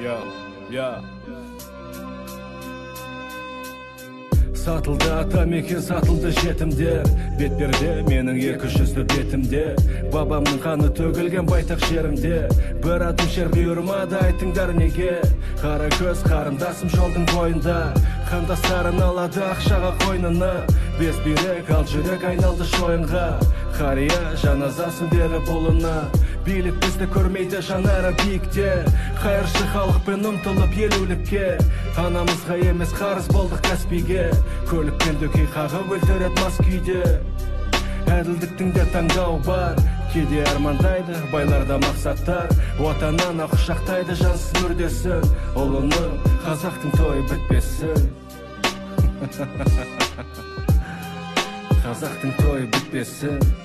Я Сатылды атамекен, сатылды жетімдер. Бетперде менің екі жүзді бетімде. Бабамның қаны төгілген байтақ жерімде. Бір атым шер бұйырмады, айтыңдар неге? Қара көз қарындасым жолдың бойында. Қандастарын алады ақшаға қойнына. Бес бүйрек ал жүрек айналды шойынға. Қария жаназасын беріп ұлына. Билік бізді көрмейді жанары биікте. Қайыршы халықпен ұмтылып елеулікке. Анамызға емес қарыз болдық Каспийге. Көлікпен дөкей қағып өлтірет мас күйде. Әділдіктің де таңдау бар. Кейде армандайды байларда мақсаттар. Отанына құшақтайды жансыз мүрдесін. Ұлының қазақтың тойы бітпесін. Қазақтың тойы бітпесін.